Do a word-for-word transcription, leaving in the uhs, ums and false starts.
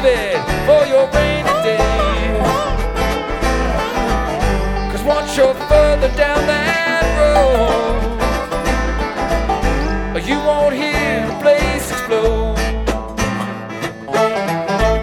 save it for your rainy day. Cause once you're further down that